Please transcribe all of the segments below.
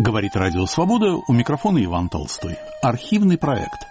Говорит Радио Свобода, у микрофона Иван Толстой. Архивный проект.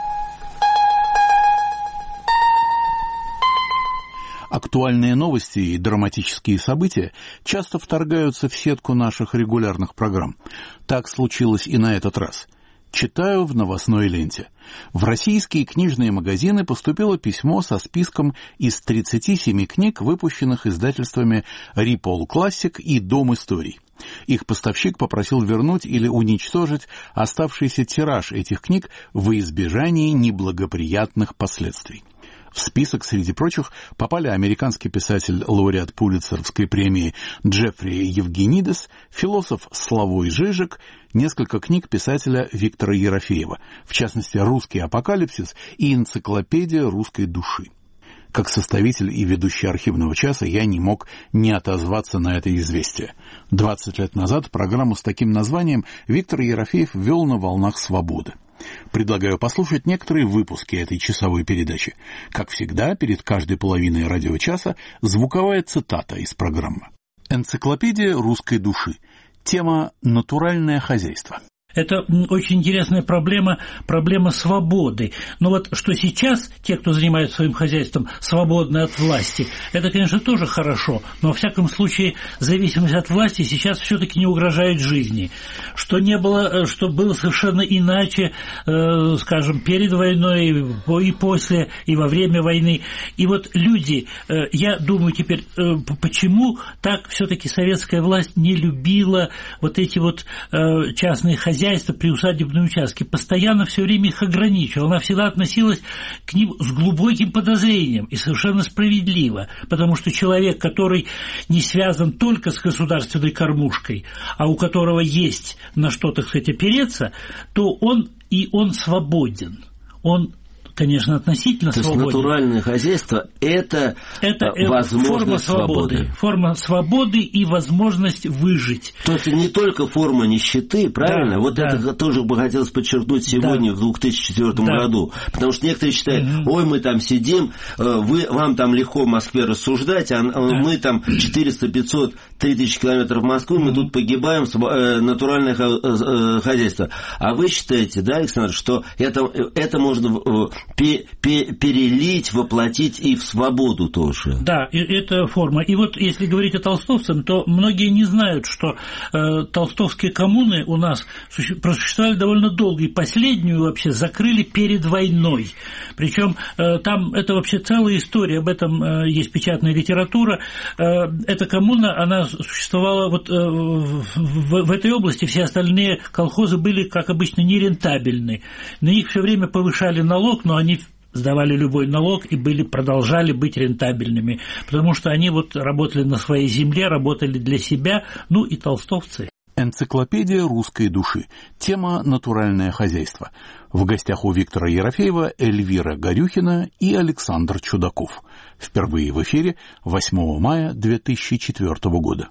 Актуальные новости и драматические события часто вторгаются в сетку наших регулярных программ. Так случилось и на этот раз. Читаю в новостной ленте. В российские книжные магазины поступило письмо со списком из 37 книг, выпущенных издательствами Рипол Классик и Дом историй. Их поставщик попросил вернуть или уничтожить оставшийся тираж этих книг во избежание неблагоприятных последствий. В список, среди прочих, попали американский писатель, лауреат Пулитцеровской премии Джеффри Евгенидес, философ Славой Жижик, несколько книг писателя Виктора Ерофеева, в частности «Русский апокалипсис» и «Энциклопедия русской души». Как составитель и ведущий архивного часа я не мог не отозваться на это известие. 20 лет назад программу с таким названием Виктор Ерофеев вел на волнах «Свободы». Предлагаю послушать некоторые выпуски этой часовой передачи. Как всегда, перед каждой половиной радиочаса звуковая цитата из программы. Энциклопедия русской души. Тема «Натуральное хозяйство». Это очень интересная проблема свободы. Но вот что сейчас те, кто занимается своим хозяйством, свободны от власти, это, конечно, тоже хорошо. Но, во всяком случае, зависимость от власти сейчас все-таки не угрожает жизни. Что было совершенно иначе, скажем, перед войной, и после, и во время войны. И вот люди, я думаю теперь, почему так все-таки советская власть не любила вот эти вот частные хозяйства, приусадебные участки, постоянно все время их ограничивала. Она всегда относилась к ним с глубоким подозрением и совершенно справедливо, потому что человек, который не связан только с государственной кормушкой, а у которого есть на что, так сказать, опереться, то он свободен. Он, конечно, относительно свободен. То есть натуральное хозяйство – это возможность свободы. Форма свободы и возможность выжить. То есть не только форма нищеты, правильно? Да, это тоже бы хотелось подчеркнуть сегодня, в 2004 году. Потому что некоторые считают, ой, мы там сидим, вам там легко в Москве рассуждать, а мы там 400, 500, 3000 километров в Москву, мы тут погибаем, натуральное хозяйство. А вы считаете, да, Александр, что это можно перелить, воплотить и в свободу тоже. Да, это форма. И вот если говорить о толстовцах, то многие не знают, что толстовские коммуны у нас просуществовали довольно долго, и последнюю вообще закрыли перед войной. Причем там это вообще целая история, об этом есть печатная литература. Эта коммуна, она существовала вот в этой области, все остальные колхозы были, как обычно, нерентабельны. На них все время повышали налог, но они сдавали любой налог и продолжали быть рентабельными, потому что они вот работали на своей земле, работали для себя, ну и толстовцы. Энциклопедия русской души. Тема «Натуральное хозяйство». В гостях у Виктора Ерофеева Эльвира Горюхина и Александр Чудаков. Впервые в эфире 8 мая 2004 года.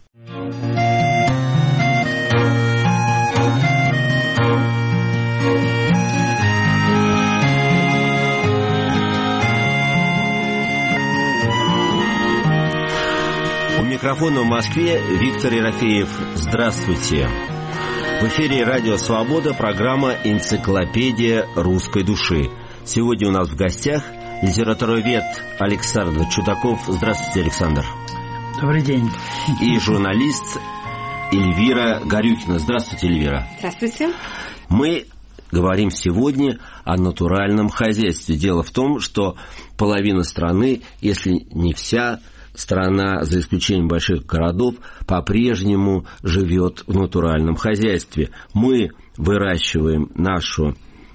У микрофона в Москве Виктор Ерофеев. Здравствуйте. В эфире Радио Свобода, программа «Энциклопедия русской души». Сегодня у нас в гостях литературовед Александр Чудаков. Здравствуйте, Александр. Добрый день. И журналист Эльвира Горюхина. Здравствуйте, Эльвира. Здравствуйте. Мы говорим сегодня о натуральном хозяйстве. Дело в том, что половина страны, если не вся страна, за исключением больших городов, по-прежнему живет в натуральном хозяйстве. Мы выращиваем нашу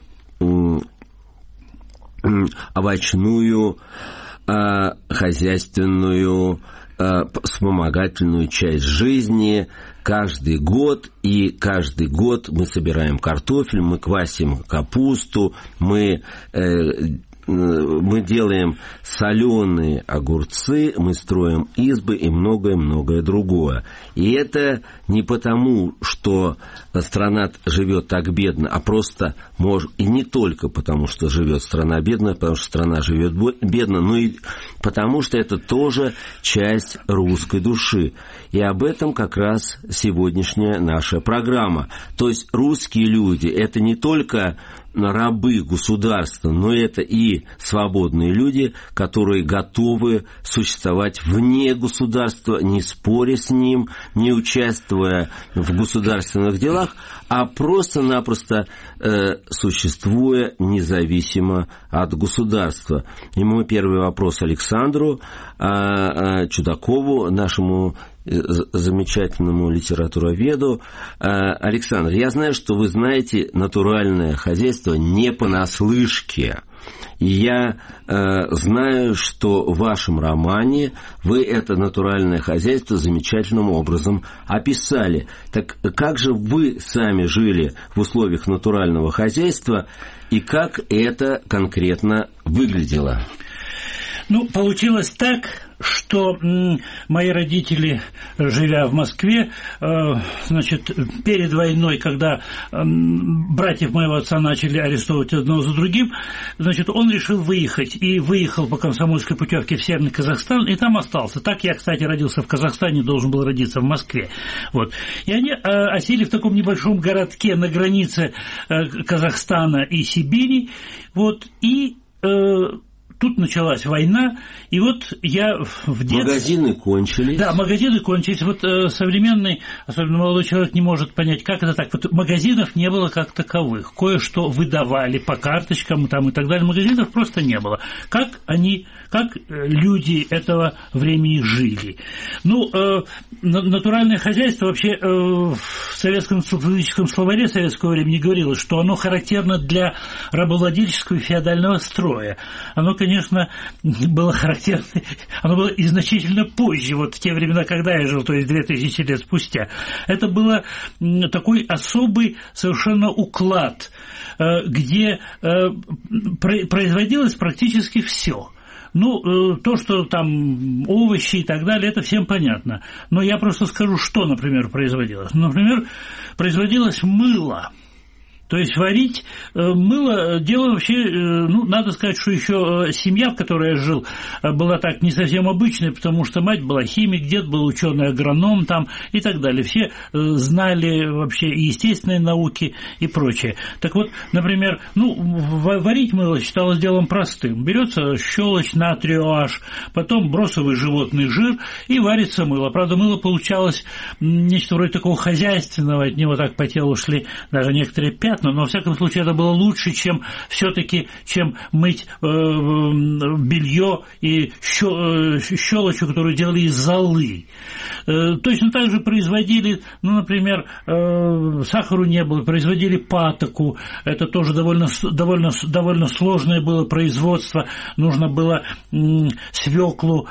овощную, хозяйственную, вспомогательную часть жизни каждый год, и каждый год мы собираем картофель, мы квасим капусту, мы мы делаем соленые огурцы, мы строим избы и многое-многое другое. И это не потому, что страна живет так бедно, а просто и не только потому, что живет страна бедно, потому что страна живет бедно, но и потому, что это тоже часть русской души. И об этом как раз сегодняшняя наша программа. То есть русские люди – это не только рабы государства, но это и свободные люди, которые готовы существовать вне государства, не споря с ним, не участвуя в государственных делах, а просто-напросто существуя независимо от государства. И мой первый вопрос Александру Чудакову, нашему замечательному литературоведу. Александр, я знаю, что вы знаете натуральное хозяйство не понаслышке. И я знаю, что в вашем романе вы это натуральное хозяйство замечательным образом описали. Так как же вы сами жили в условиях натурального хозяйства и как это конкретно выглядело? Ну, получилось так, что мои родители, живя в Москве, значит, перед войной, когда братьев моего отца начали арестовывать одного за другим, значит, он решил выехать. И выехал по комсомольской путевке в Северный Казахстан, и там остался. Так я, кстати, родился в Казахстане, должен был родиться в Москве. Вот. И они осели в таком небольшом городке на границе Казахстана и Сибири. Вот. И тут началась война, и вот я в детстве... Магазины кончились. Да, магазины кончились. Вот современный, особенно молодой человек, не может понять, как это так. Вот магазинов не было как таковых. Кое-что выдавали по карточкам там, и так далее. Магазинов просто не было. Как люди этого времени жили? Ну, натуральное хозяйство вообще в советском социалистическом словаре советского времени говорилось, что оно характерно для рабовладельческого и феодального строя. Оно, конечно, было характерно, оно было и значительно позже, вот в те времена, когда я жил, то есть 2000 лет спустя. Это было такой особый совершенно уклад, где производилось практически все. Ну, то, что там овощи и так далее, это всем понятно. Но я просто скажу, что, например, производилось. Например, производилось мыло. То есть варить мыло, дело вообще, ну, надо сказать, что еще семья, в которой я жил, была так не совсем обычная, потому что мать была химик, дед был ученый-агроном там и так далее. Все знали вообще и естественные науки и прочее. Так вот, например, ну, варить мыло считалось делом простым. Берется щелочь, натрий OH, потом бросовый животный жир и варится мыло. Правда, мыло получалось нечто вроде такого хозяйственного, от него так по телу шли даже некоторые пятна. Но, во всяком случае, это было лучше, чем все-таки, чем мыть белье и щелочью, которую делали из золы. Точно так же производили, ну, например, сахару не было, производили патоку. Это тоже довольно сложное было производство. Нужно было свеклу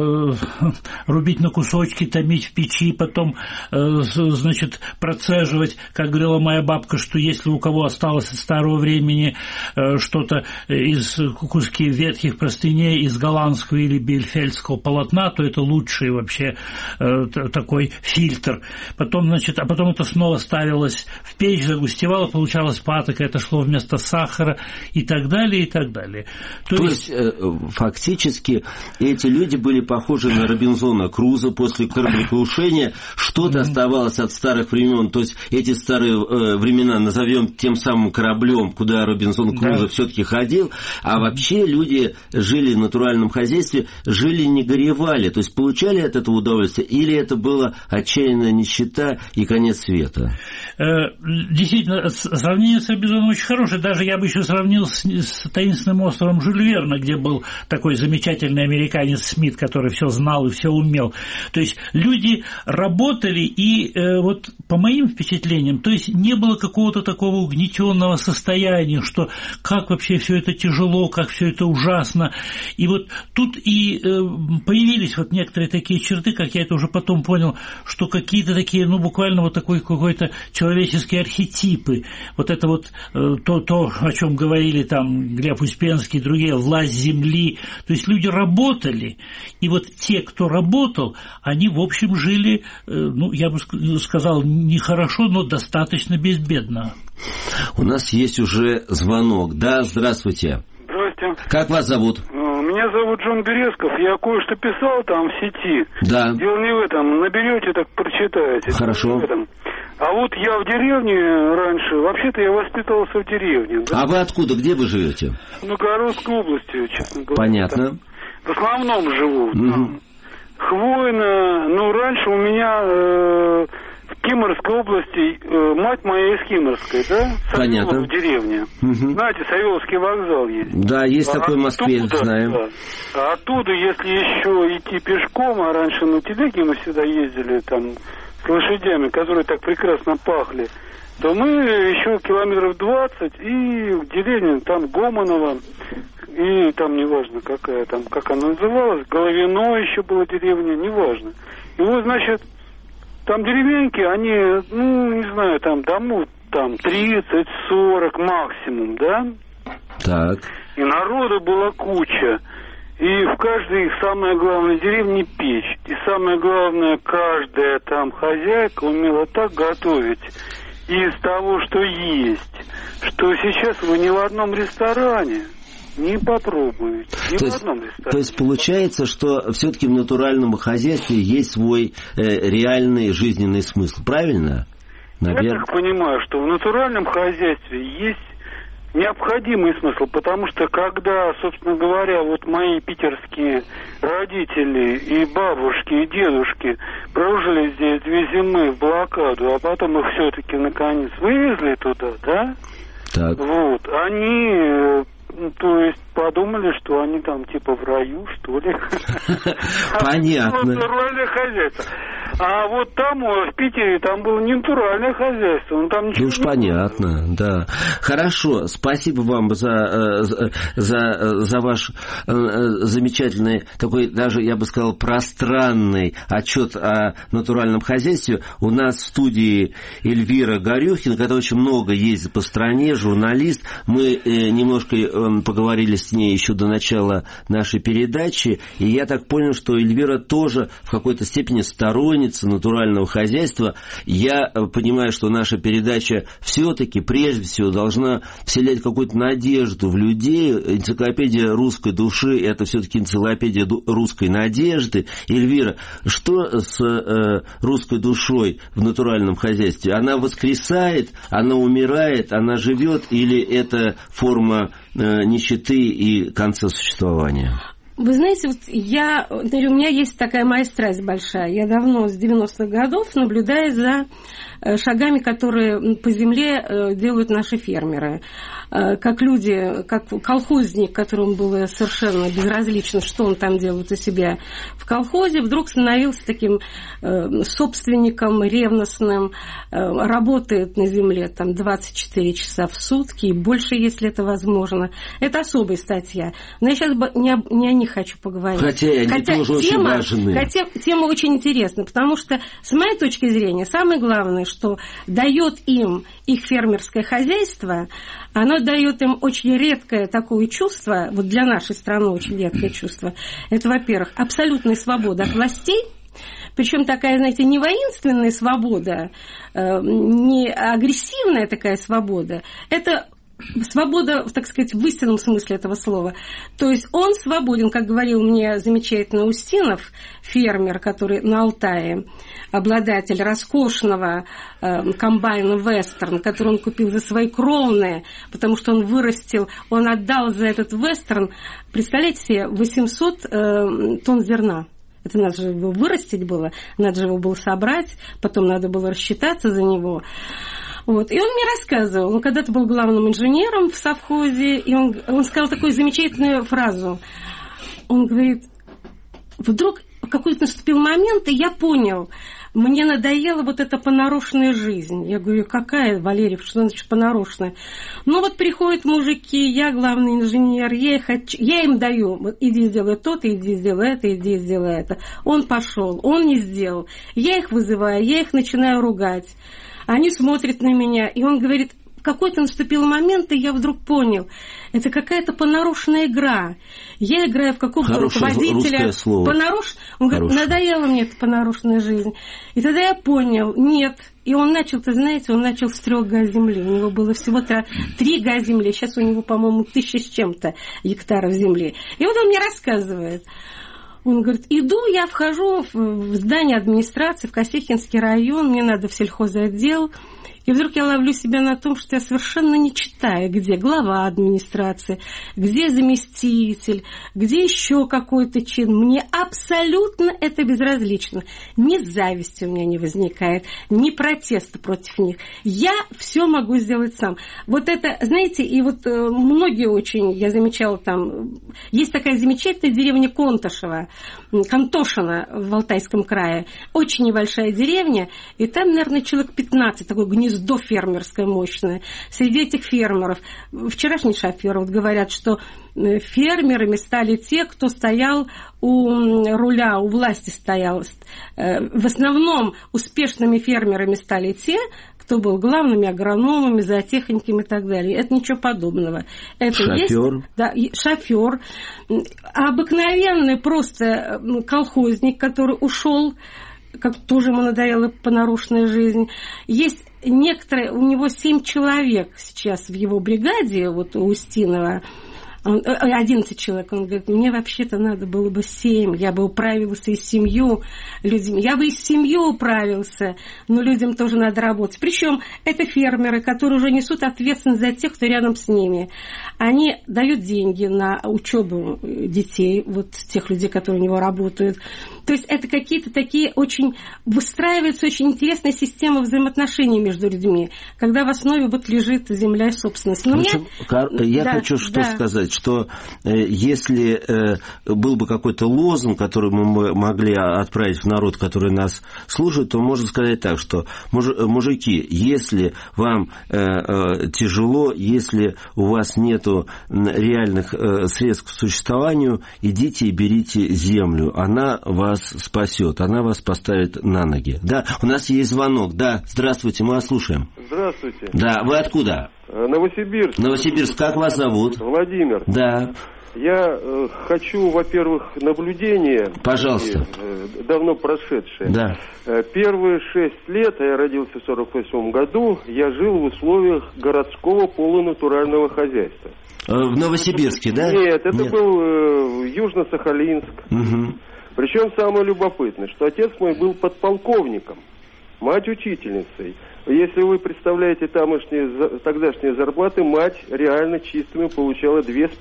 рубить на кусочки, томить в печи, потом, значит, процеживать. Как говорила моя бабка, что если у кого осталось от старого времени что-то из куски ветхих простыней из голландского или бельфельдского полотна, то это лучший вообще такой фильтр. Потом, значит, а потом это снова ставилось в печь, загустевало, получалась патока, это шло вместо сахара и так далее, и так далее. То есть фактически эти люди были похожи на Робинзона Круза после кораблекрушения, что-то оставалось от старых времен, то есть эти старые времена назовем тем самым кораблем, куда Робинзон Крузо все-таки ходил, а вообще люди жили в натуральном хозяйстве, жили не горевали, то есть получали от этого удовольствие, или это была отчаянная нищета и конец света? Действительно, сравнение с Робинзоном очень хорошее, даже я бы еще сравнил с таинственным островом Жюль Верна, где был такой замечательный американец Смит, который все знал и все умел. То есть люди работали, и вот по моим впечатлениям, то есть не было какого-то такого такого угнетенного состояния, что как вообще все это тяжело, как все это ужасно. И вот тут и появились вот некоторые такие черты, как я это уже потом понял, что какие-то такие, ну, буквально вот такой какой-то человеческие архетипы. Вот это вот то, о чем говорили там Глеб Успенский и другие, власть земли. То есть люди работали, и вот те, кто работал, они, в общем, жили, ну, я бы сказал, нехорошо, но достаточно безбедно. У нас есть уже звонок. Да, здравствуйте. Здравствуйте. Как вас зовут? Меня зовут Джон Березков. Я кое-что писал там в сети. Да. Дело не в этом. Наберете, так прочитаете. Хорошо. А вот я в деревне раньше, вообще-то я воспитывался в деревне. Да? А вы откуда? Где вы живете? В Новгородской области, честно говоря. Понятно. Там. В основном живу. Там. Хвойно. Ну, раньше у меня в Кемеровской области, мать моя из Кемеровской, да? Понятно. В деревне. Знаете, Савеловский вокзал есть. Да, есть такой в Москве, знаем. Да. А оттуда, если еще идти пешком, а раньше на телеге мы всегда ездили там с лошадями, которые так прекрасно пахли, то мы еще километров 20 и в деревне, там Гомоново, и там неважно какая, там как она называлась, Головино еще была деревня, неважно. И вот, значит, там деревеньки, они, ну, не знаю, там домов там 30-40 максимум, да? Так. И народу была куча. И в каждой их самое главное деревне печь. И самое главное, каждая там хозяйка умела так готовить из того, что есть, что сейчас вы ни в одном ресторане не попробуете. Ни в одном ресторане. То есть получается, что все-таки в натуральном хозяйстве есть свой реальный жизненный смысл, правильно? Я так понимаю, что в натуральном хозяйстве есть необходимый смысл, потому что когда, собственно говоря, вот мои питерские родители и бабушки, и дедушки прожили здесь 2 зимы в блокаду, а потом их все-таки наконец вывезли туда, да? Так. Вот, они, то есть, подумали, что они там типа в раю, что ли. Понятно. Натуральное хозяйство. А вот там, в Питере, там было не натуральное хозяйство. Там ничего уж понятно, да. Хорошо, спасибо вам за ваш замечательный, такой даже, я бы сказал, пространный отчет о натуральном хозяйстве. У нас в студии Эльвира Горюхина, которая очень много ездит по стране, журналист. Мы немножко поговорили с ней еще до начала нашей передачи, и я так понял, что Эльвира тоже в какой-то степени сторонница натурального хозяйства. Я понимаю, что наша передача все-таки прежде всего должна вселять какую-то надежду в людей. Энциклопедия русской души – это все-таки энциклопедия русской надежды. Эльвира, что с русской душой в натуральном хозяйстве? Она воскресает, она умирает, она живет, или это форма нищеты и конца существования? Вы знаете, вот у меня есть такая моя страсть большая. Я давно, с 90-х годов, наблюдаю за шагами, которые по земле делают наши фермеры. Как люди, как колхозник, которому было совершенно безразлично, что он там делает у себя в колхозе, вдруг становился таким собственником ревностным, работает на земле там 24 часа в сутки и больше, если это возможно. Это особая статья. Но я сейчас не о них хочу поговорить. Хотя очень важны. Хотя тема очень интересна, потому что, с моей точки зрения, самое главное, что дает им их фермерское хозяйство, оно дает им очень редкое такое чувство, вот для нашей страны очень редкое чувство. Это, во-первых, абсолютная свобода от властей, причем такая, знаете, не воинственная свобода, не агрессивная такая свобода, это свобода, так сказать, в истинном смысле этого слова. То есть он свободен, как говорил мне замечательно Устинов, фермер, который на Алтае, обладатель роскошного комбайна «Вестерн», который он купил за свои кровные, потому что он вырастил, он отдал за этот «Вестерн», представляете себе, 800 тонн зерна. Это надо же его вырастить было, надо же его было собрать, потом надо было рассчитаться за него. Вот. И он мне рассказывал, он когда-то был главным инженером в совхозе, и он сказал такую замечательную фразу. Он говорит, вдруг какой-то наступил момент, и я понял, мне надоела вот эта понарочная жизнь. Я говорю, какая, Валерий, что значит понарочная? Ну вот приходят мужики, я главный инженер, я им даю, вот, иди сделай то, иди сделай это, иди сделай это. Он пошел, он не сделал. Я их вызываю, я их начинаю ругать. Они смотрят на меня, и он говорит, какой-то наступил момент, и я вдруг понял, это какая-то понарочная игра. Я играю в какого-то руководителя. Он говорит, надоела мне эта понарочная жизнь. И тогда я понял, нет. И он начал, ты знаете, он начал с 3 га земли. У него было всего 3 га земли. Сейчас у него, по-моему, 1000 с чем-то гектаров земли. И вот он мне рассказывает. Он говорит, я вхожу в здание администрации, в Косихинский район, мне надо в сельхозотдел. И вдруг я ловлю себя на том, что я совершенно не читаю, где глава администрации, где заместитель, где еще какой-то чин. Мне абсолютно это безразлично. Ни зависти у меня не возникает, ни протеста против них. Я все могу сделать сам. Вот это, знаете, и вот многие очень, я замечала там, есть такая замечательная деревня Контошина в Алтайском крае. Очень небольшая деревня, и там, наверное, человек 15, такое гнездо фермерское мощное. Среди этих фермеров, вчерашний шофер, вот говорят, что фермерами стали те, кто стоял у руля, у власти стоял. В основном успешными фермерами стали те, кто был главными агрономами, зоотехниками и так далее. Это ничего подобного. Это шофер. Есть, да, шофер. Обыкновенный просто колхозник, который ушел, как тоже ему надоела понарочная жизнь. Есть некоторые, у него 7 человек сейчас в его бригаде, вот у Устинова, 11 человек, он говорит, мне вообще-то надо было бы 7, я бы управился и с 7 людьми, я бы и с 7 управился, но людям тоже надо работать. Причем это фермеры, которые уже несут ответственность за тех, кто рядом с ними. Они дают деньги на учебу детей, вот тех людей, которые у него работают. То есть это какие-то такие очень... Выстраивается очень интересная система взаимоотношений между людьми, когда в основе вот лежит земля и собственность. Но я хочу сказать, что если был бы какой-то лозунг, который мы могли отправить в народ, который нас слушает, то можно сказать так, что мужики, если вам тяжело, если у вас нету реальных средств к существованию, идите и берите землю, она вас спасет, она вас поставит на ноги. Да, у нас есть звонок. Да, здравствуйте, мы вас слушаем. Здравствуйте. Да, вы откуда? Новосибирск. Новосибирск, как вас зовут? Владимир. Да. Я хочу, во-первых, наблюдение. Пожалуйста. Давно прошедшее. Да. Первые 6 лет, я родился в 1948 году, я жил в условиях городского полунатурального хозяйства. В Новосибирске, да? Нет, это был Южно-Сахалинск. Угу. Причем самое любопытное, что отец мой был подполковником, мать учительницей. Если вы представляете тогдашние зарплаты, мать реально чистыми получала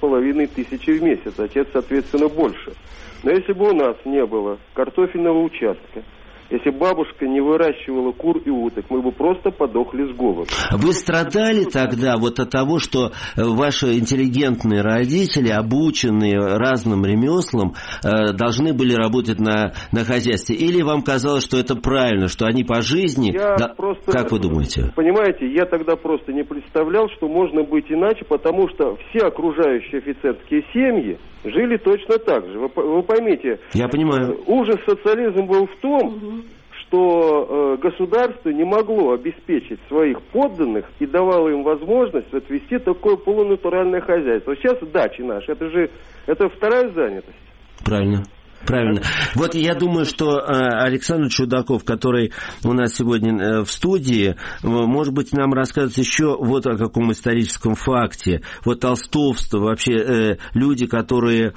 2500 в месяц, отец, соответственно, больше. Но если бы у нас не было картофельного участка, если бабушка не выращивала кур и уток, мы бы просто подохли с голоду. Вы страдали тогда вот от того, что ваши интеллигентные родители, обученные разным ремеслам, должны были работать на хозяйстве? Или вам казалось, что это правильно, что они по жизни... Как вы думаете? Понимаете, я тогда просто не представлял, что можно быть иначе, потому что все окружающие офицерские семьи жили точно так же. Вы поймите, я понимаю. Ужас социализма был в том, что государство не могло обеспечить своих подданных и давало им возможность вести такое полунатуральное хозяйство. Сейчас дачи наши, это вторая занятость. Правильно. Правильно. Вот я думаю, что Александр Чудаков, который у нас сегодня в студии, может быть, нам расскажет еще вот о каком историческом факте. Вот толстовство, вообще люди, которые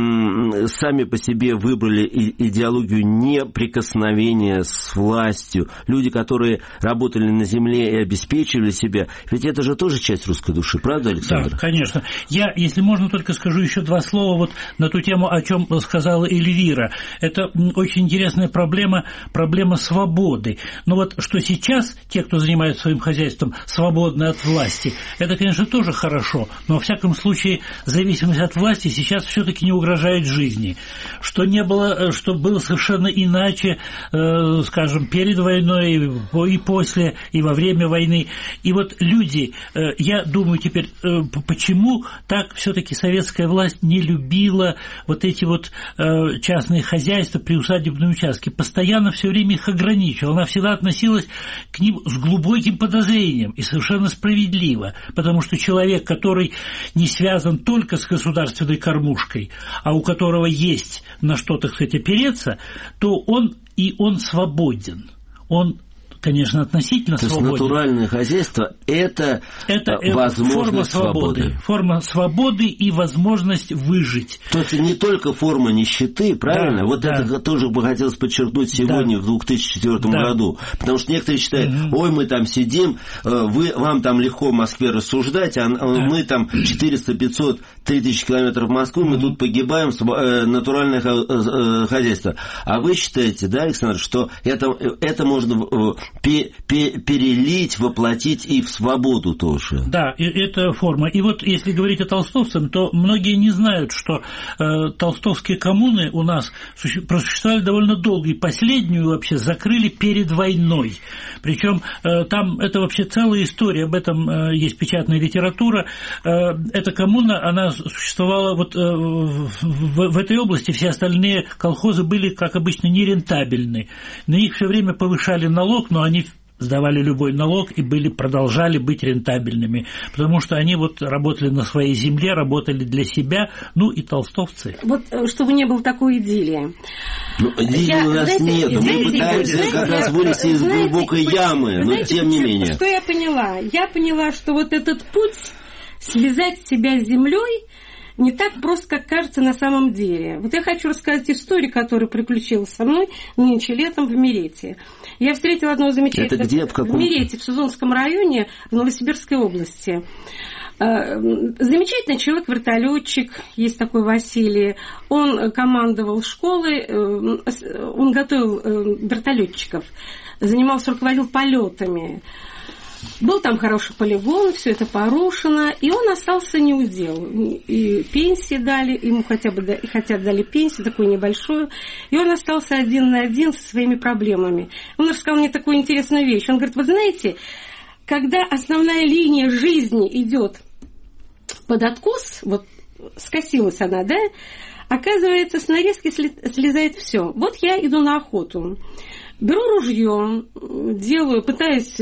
сами по себе выбрали идеологию неприкосновения с властью, люди, которые работали на земле и обеспечивали себя. Ведь это же тоже часть русской души, правда, Александр? Да, конечно. Я, если можно, только скажу еще 2 слова вот на ту тему, о чем сказала Илья Эльвира. Это очень интересная проблема свободы. Но вот что сейчас те, кто занимается своим хозяйством, свободны от власти, это, конечно, тоже хорошо, но во всяком случае зависимость от власти сейчас все-таки не угрожает жизни. Что было совершенно иначе, скажем, перед войной и после, и во время войны. И вот люди, я думаю теперь, почему так все-таки советская власть не любила вот эти вот частные хозяйства, приусадебные участки, постоянно все время их ограничивала. Она всегда относилась к ним с глубоким подозрением и совершенно справедливо, потому что человек, который не связан только с государственной кормушкой, а у которого есть на что, так сказать, опереться, то он свободен. Он, конечно, относительно свободен. То есть натуральное хозяйство – это возможность свободы. Форма свободы и возможность выжить. То есть не только форма нищеты, правильно? Да, вот да. Это тоже бы хотелось подчеркнуть сегодня, в 2004 году. Потому что некоторые считают, ой, мы там сидим, вам там легко в Москве рассуждать, а мы там 400-500, 3000 километров в Москву, мы тут погибаем, натуральное хозяйство. А вы считаете, да, Александр, что это можно перелить, воплотить и в свободу тоже? Да, это форма. И вот если говорить о толстовцах, то многие не знают, что толстовские коммуны у нас просуществовали довольно долго, и последнюю вообще закрыли перед войной. Причем там это вообще целая история, об этом есть печатная литература. Эта коммуна, она существовала вот в этой области, все остальные колхозы были, как обычно, нерентабельны. На них все время повышали налог, но они сдавали любой налог и продолжали быть рентабельными, потому что они вот работали на своей земле, работали для себя, ну и толстовцы. Вот чтобы не было такой идиллии. Идиллии у нас нет, мы пытаемся как раз вылезти из глубокой ямы, но тем не менее. Что я поняла? Я поняла, что вот этот путь связать себя с землей не так просто, как кажется на самом деле. Вот я хочу рассказать историю, которая приключилась со мной нынче летом в Мерете. Я встретила одного замечательного... Это где? В Мерете, в Сузунском районе, в Новосибирской области. Замечательный человек, вертолетчик, есть такой Василий. Он командовал школой, он готовил вертолетчиков, руководил полетами. Был там хороший полигон, все это порушено, и он остался неудел. И пенсии дали, ему хотят дали пенсию, такую небольшую, и он остался один на один со своими проблемами. Он рассказал мне такую интересную вещь. Он говорит, вы знаете, когда основная линия жизни идет под откос, вот скосилась она, да, оказывается, с нарезки слезает все. Вот я иду на охоту. Беру ружье, пытаюсь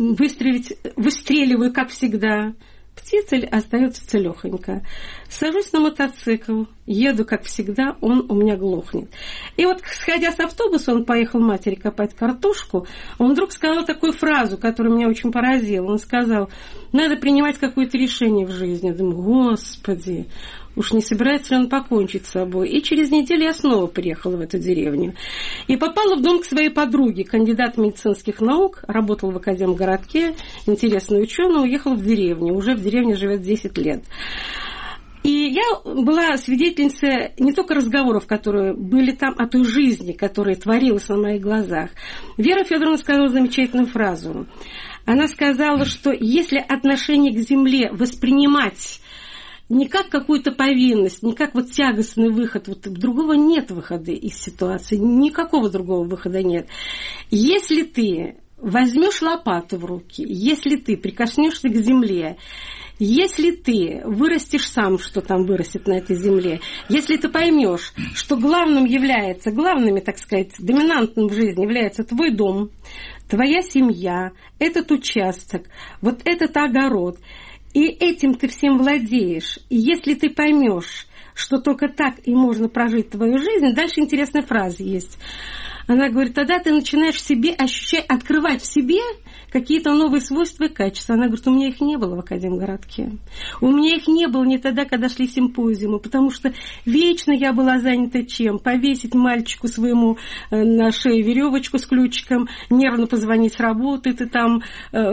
выстреливаю, как всегда. Птица остается целехонько. Сажусь на мотоцикл, еду, как всегда, он у меня глохнет. И вот, сходя с автобуса, он поехал матери копать картошку, он вдруг сказал такую фразу, которая меня очень поразила. Он сказал, надо принимать какое-то решение в жизни. Я думаю, господи, уж не собирается ли он покончить с собой. И через неделю я снова приехала в эту деревню. И попала в дом к своей подруге, кандидат медицинских наук, работала в Академгородке, интересный ученый, уехала в деревню. Уже в деревне живет 10 лет. И я была свидетельницей не только разговоров, которые были там, о той жизни, которая творилась на моих глазах. Вера Федоровна сказала замечательную фразу. Она сказала, что если отношение к земле воспринимать не как какую-то повинность, не как вот тягостный выход, вот другого нет выхода из ситуации, никакого другого выхода нет. Если ты возьмешь лопату в руки, если ты прикоснешься к земле, если ты вырастешь сам, что там вырастет на этой земле, если ты поймешь, что главными, так сказать, доминантным в жизни является твой дом, твоя семья, этот участок, вот этот огород, и этим ты всем владеешь. И если ты поймешь, что только так и можно прожить твою жизнь, дальше интересная фраза есть. Она говорит, тогда ты начинаешь в себе ощущать, открывать в себе какие-то новые свойства и качества. Она говорит, у меня их не было в Академгородке. У меня их не было не тогда, когда шли симпозиумы, потому что вечно я была занята чем? Повесить мальчику своему на шею веревочку с ключиком, нервно позвонить с работы, ты там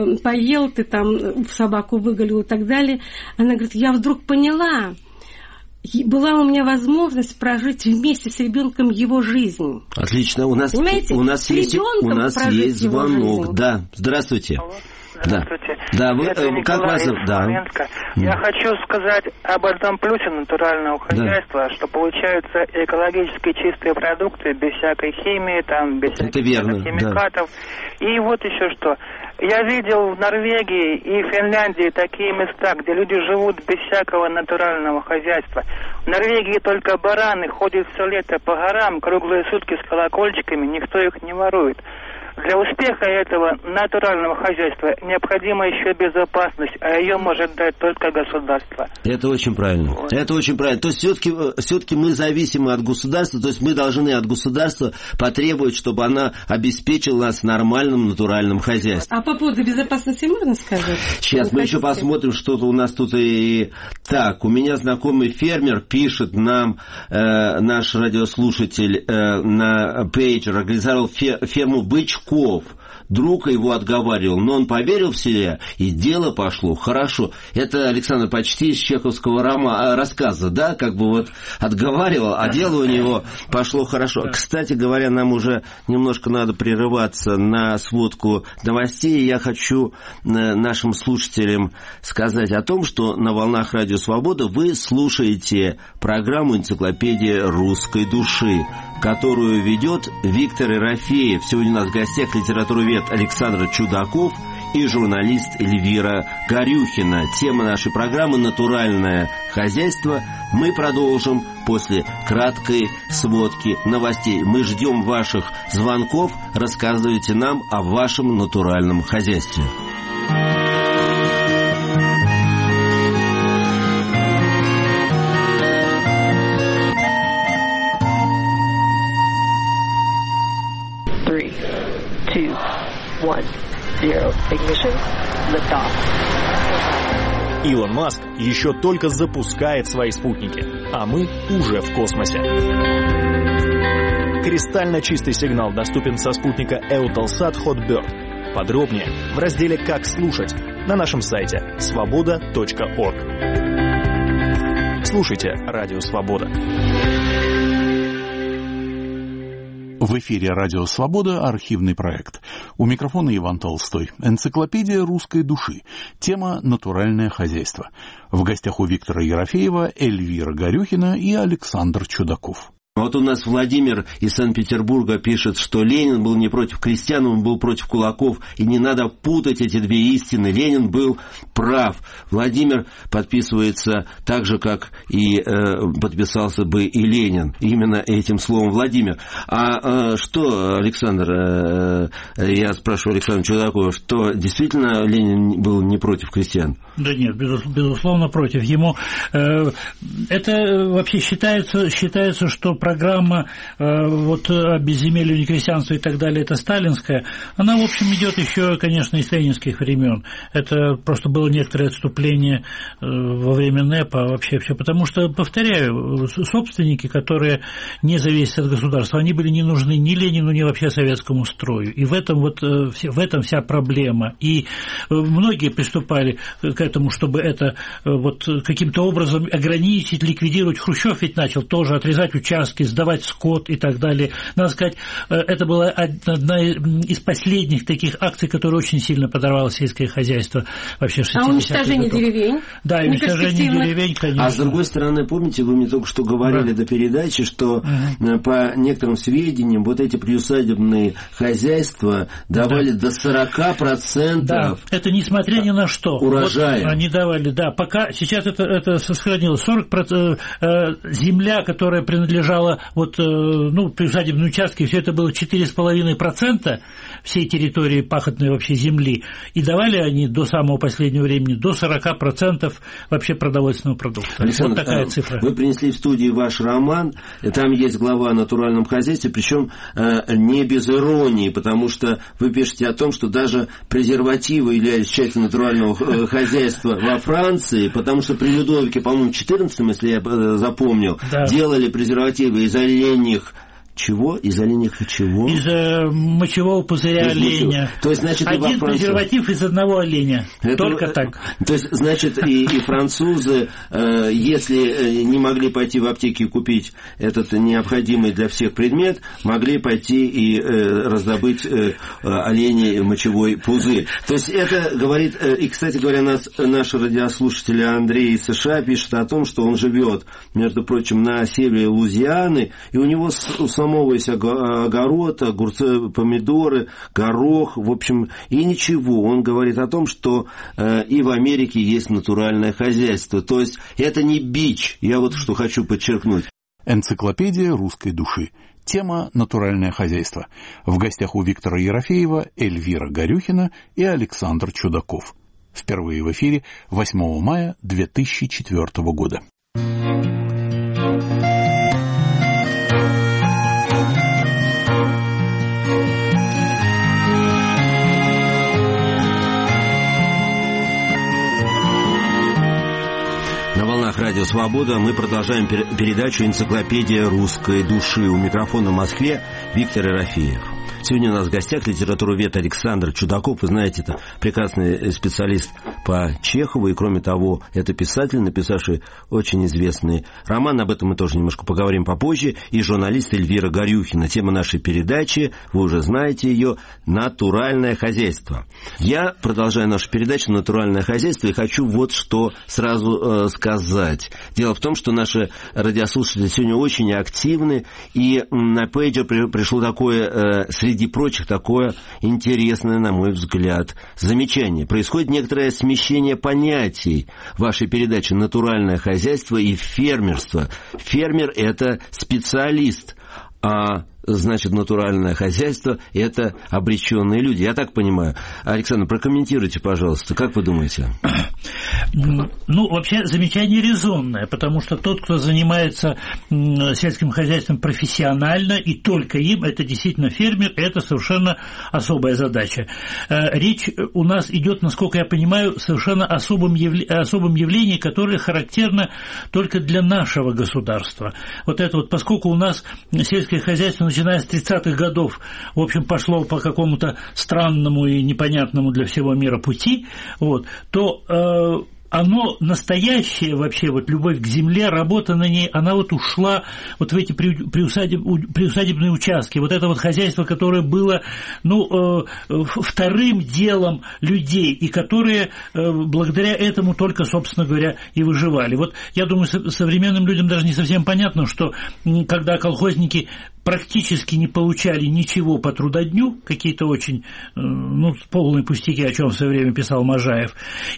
поел, ты там собаку выголил и так далее. Она говорит, я вдруг поняла, была у меня возможность прожить вместе с ребенком его жизнь. Отлично. У нас есть звонок. Да. Здравствуйте. Алло. Здравствуйте. Да, вы, как вас зовут? Да. Я хочу сказать об одном плюсе натурального хозяйства, что получаются экологически чистые продукты, без всякой химии, там, без всяких химикатов. Да. И вот еще что. Я видел в Норвегии и Финляндии такие места, где люди живут без всякого натурального хозяйства. В Норвегии только бараны ходят все лето по горам, круглые сутки с колокольчиками, никто их не ворует. Для успеха этого натурального хозяйства необходима еще безопасность, а ее может дать только государство. Это очень правильно. Вот. Это очень правильно. То есть все-таки мы зависимы от государства, то есть мы должны от государства потребовать, чтобы она обеспечила нас нормальным натуральным хозяйством. А по поводу безопасности можно сказать? Сейчас мы еще посмотрим, что-то у нас тут и... Так, у меня знакомый фермер пишет нам, наш радиослушатель на пейджер, организовал ферму бычков. Друг его отговаривал, но он поверил в себя, и дело пошло хорошо. Это, Александр, почти из чеховского рассказа, да, как бы вот отговаривал, а дело у него пошло хорошо. Кстати говоря, нам уже немножко надо прерываться на сводку новостей. Я хочу нашим слушателям сказать о том, что на волнах Радио Свобода вы слушаете программу «Энциклопедия русской души», которую ведет Виктор Ерофеев. Сегодня у нас в гостях литературовед Александр Чудаков и журналист Эльвира Горюхина. Тема нашей программы «Натуральное хозяйство». Мы продолжим после краткой сводки новостей. Мы ждем ваших звонков. Рассказывайте нам о вашем натуральном хозяйстве. Илон Маск еще только запускает свои спутники, а мы уже в космосе. Кристально чистый сигнал доступен со спутника Eutelsat Hotbird. Подробнее в разделе «Как слушать» на нашем сайте svoboda.org. Слушайте Радио Свобода. В эфире «Радио Свобода» архивный проект. У микрофона Иван Толстой. Энциклопедия русской души. Тема «Натуральное хозяйство». В гостях у Виктора Ерофеева Эльвира Горюхина и Александр Чудаков. Вот у нас Владимир из Санкт-Петербурга пишет, что Ленин был не против крестьян, он был против кулаков, и не надо путать эти две истины. Ленин был прав. Владимир подписывается так же, как и подписался бы и Ленин. Именно этим словом Владимир. А что, Александр, я спрашиваю Александра Чудакова, что действительно Ленин был не против крестьян? Да нет, безусловно, против. Ему это вообще считается, что программа вот обезземеливания крестьянства и так далее, это сталинская, она, в общем, идет еще, конечно, из ленинских времен. Это просто было некоторое отступление во время НЭПа вообще все, потому что, повторяю, собственники, которые не зависят от государства, они были не нужны ни Ленину, ни вообще советскому строю. И в этом вся проблема. И многие приступали к этому, чтобы это вот каким-то образом ограничить, ликвидировать. Хрущев ведь начал тоже отрезать участки, сдавать скот и так далее. Надо сказать, это была одна из последних таких акций, которая очень сильно подорвала сельское хозяйство вообще 60-х годов. А уничтожение деревень? Да, и уничтожение деревень, конечно. А с другой стороны, помните, вы мне только что говорили до передачи, что по некоторым сведениям вот эти приусадебные хозяйства давали до 40%. Да, это несмотря ни на что. Урожая. Вот они давали, да. Пока сейчас это сохранилось. 40% земля, которая принадлежала приусадебные участки, все это было 4,5% всей территории пахотной вообще земли. И давали они до самого последнего времени до 40% вообще продовольственного продукта. Александр, вот такая цифра. Вы принесли в студию ваш роман, там есть глава о натуральном хозяйстве, причем не без иронии, потому что вы пишете о том, что даже презервативы являются частью натурального хозяйства во Франции, потому что при Людовике, по-моему, XIV, если я запомнил, делали презервативы из оленьих чего? Из оленьих чего? Из мочевого пузыря оленя. То есть, значит, один презерватив из одного оленя. Только так. То есть, значит, и французы, если не могли пойти в аптеке и купить этот необходимый для всех предмет, могли пойти и раздобыть оленей мочевой пузырь. То есть это говорит, и, кстати говоря, наши радиослушатели Андрей из США пишет о том, что он живет, между прочим, на севере Луизианы, и у него у самого есть огород, огурцы, помидоры, горох, в общем, и ничего. Он говорит о том, что и в Америке есть натуральное хозяйство. То есть это не бич, я вот что хочу подчеркнуть. Энциклопедия русской души. Тема «Натуральное хозяйство». В гостях у Виктора Ерофеева Эльвира Горюхина и Александр Чудаков. Впервые в эфире 8 мая 2004 года. На волнах Радио Свобода мы продолжаем передачу «Энциклопедия русской души». У микрофона в Москве Виктор Ерофеев. Сегодня у нас в гостях литературовед Александр Чудаков. Вы знаете, это прекрасный специалист по Чехову. И, кроме того, это писатель, написавший очень известный роман. Об этом мы тоже немножко поговорим попозже. И журналист Эльвира Горюхина. Тема нашей передачи, вы уже знаете ее, «Натуральное хозяйство». Я продолжаю нашу передачу «Натуральное хозяйство» и хочу вот что сразу сказать. Дело в том, что наши радиослушатели сегодня очень активны. И на пейджер пришло такое... Среди прочих, такое интересное, на мой взгляд, замечание. Происходит некоторое смещение понятий в вашей передаче «Натуральное хозяйство» и фермерство. Фермер – это специалист, а значит, натуральное хозяйство – это обреченные люди. Я так понимаю. Александр, прокомментируйте, пожалуйста. Как вы думаете? Ну, вообще, замечание резонное, потому что тот, кто занимается сельским хозяйством профессионально и только им, это действительно фермер, это совершенно особая задача. Речь у нас идет, насколько я понимаю, совершенно особом явлении, которое характерно только для нашего государства. Вот это вот, поскольку у нас сельское хозяйство, начиная с 30-х годов, в общем, пошло по какому-то странному и непонятному для всего мира пути, вот, то оно настоящее вообще, вот любовь к земле, работа на ней, она вот ушла вот в эти приусадебные участки. Вот это вот хозяйство, которое было, вторым делом людей, и которые благодаря этому только, собственно говоря, и выживали. Вот я думаю, современным людям даже не совсем понятно, что когда колхозники практически не получали ничего по трудодню, какие-то очень полные пустяки, о чем в свое время писал Можаев,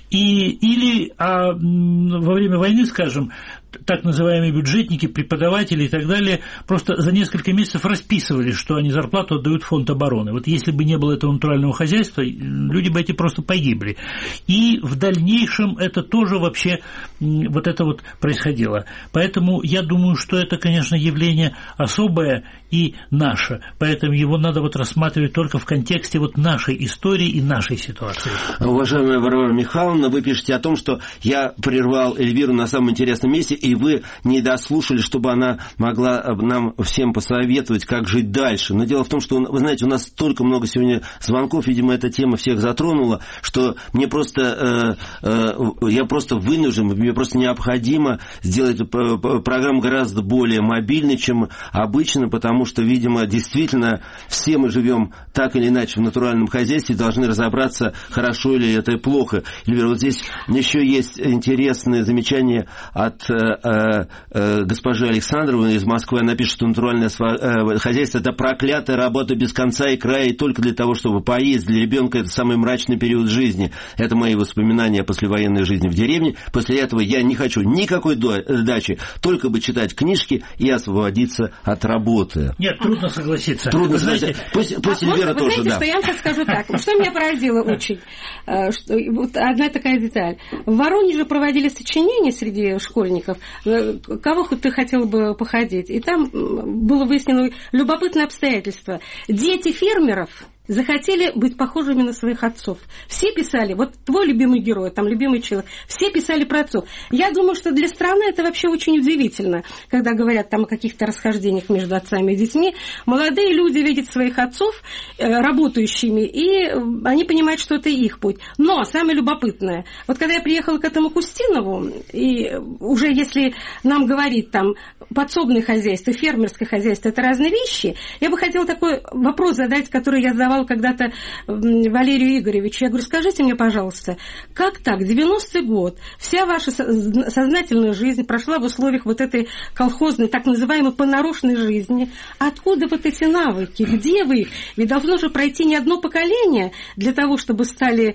во время войны, скажем, так называемые бюджетники, преподаватели и так далее просто за несколько месяцев расписывали, что они зарплату отдают в фонд обороны. Вот если бы не было этого натурального хозяйства, люди бы эти просто погибли. И в дальнейшем это тоже вообще вот это вот происходило. Поэтому я думаю, что это, конечно, явление особое и наше. Поэтому его надо вот рассматривать только в контексте вот нашей истории и нашей ситуации. Уважаемая Варвара Михайловна, вы пишете о том, что я прервал Эльвиру на самом интересном месте, и вы не дослушали, чтобы она могла нам всем посоветовать, как жить дальше. Но дело в том, что, вы знаете, у нас столько много сегодня звонков, видимо, эта тема всех затронула, что мне просто, я просто вынужден, мне просто необходимо сделать программу гораздо более мобильной, чем обычно, потому что, видимо, действительно все мы живем так или иначе в натуральном хозяйстве и должны разобраться, хорошо или это плохо. Эльвира, вот здесь еще есть интересное замечание от госпожи Александровны из Москвы. Она пишет, что натуральное хозяйство – это проклятая работа без конца и края, и только для того, чтобы поесть. Для ребенка это самый мрачный период жизни. Это мои воспоминания о послевоенной жизни в деревне. После этого я не хочу никакой дачи, только бы читать книжки и освободиться от работы. Нет, трудно согласиться. Трудно согласиться. Пусть Эльвира тоже, знаете, что я вам сейчас скажу так. Что меня поразило очень? Вот одна такая деталь. В Воронеже проводили сочинения среди школьников, кого ты хотел бы походить. И там было выяснено любопытное обстоятельство. Дети фермеров захотели быть похожими на своих отцов. Все писали, вот твой любимый герой, там любимый человек, все писали про отцов. Я думаю, что для страны это вообще очень удивительно, когда говорят там о каких-то расхождениях между отцами и детьми. Молодые люди видят своих отцов работающими, и они понимают, что это их путь. Но самое любопытное, вот когда я приехала к этому Устинову, и уже если нам говорить там подсобное хозяйство, фермерское хозяйство, это разные вещи, я бы хотела такой вопрос задать, который я задавала когда-то Валерию Игоревичу. Я говорю, скажите мне, пожалуйста, как так, 90-й год, вся ваша сознательная жизнь прошла в условиях вот этой колхозной, так называемой понарушенной жизни. Откуда вот эти навыки? Где вы их? Ведь должно же пройти не одно поколение для того, чтобы стали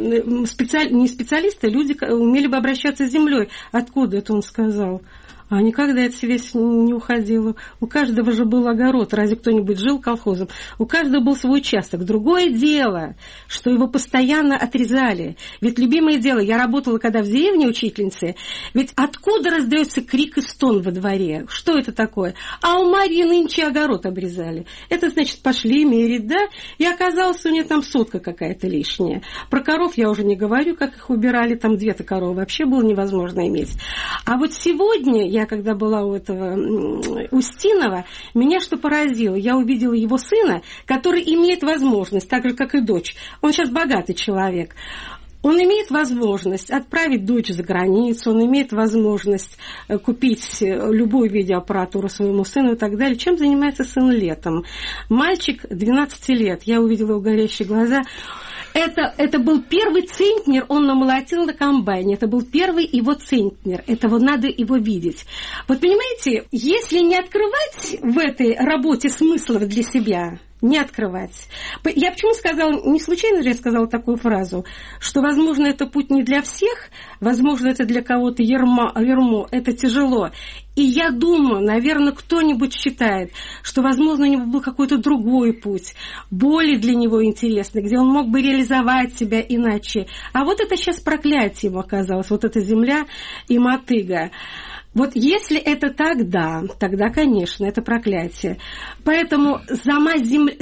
не специалисты, люди умели бы обращаться с землей. Откуда это он сказал? А никогда эта связь не уходила. У каждого же был огород. Разве кто-нибудь жил колхозом? У каждого был свой участок. Другое дело, что его постоянно отрезали. Ведь любимое дело, я работала когда в деревне учительницей, ведь откуда раздается крик и стон во дворе? Что это такое? А у Марьи нынче огород обрезали. Это значит, пошли мерить, да? И оказалось, у нее там сотка какая-то лишняя. Про коров я уже не говорю, как их убирали. Там 2 коровы вообще было невозможно иметь. А вот сегодня я когда была у этого Устинова, меня что поразило? Я увидела его сына, который имеет возможность, так же, как и дочь. Он сейчас богатый человек. Он имеет возможность отправить дочь за границу, он имеет возможность купить любую видеоаппаратуру своему сыну и так далее. Чем занимается сын летом? Мальчик 12 лет. Я увидела его горящие глаза. Это был первый центнер, он намолотил на комбайне. Это был первый его центнер. Это вот надо его видеть. Вот понимаете, если не открывать в этой работе смыслов для себя, не открывать. Я почему сказала, не случайно же я сказала такую фразу, что, возможно, это путь не для всех, возможно, это для кого-то ермо, это тяжело. И я думаю, наверное, кто-нибудь считает, что, возможно, у него был какой-то другой путь, более для него интересный, где он мог бы реализовать себя иначе. А вот это сейчас проклятие ему оказалось, вот эта земля и мотыга. Вот если это так, да, тогда, конечно, это проклятие. Поэтому сама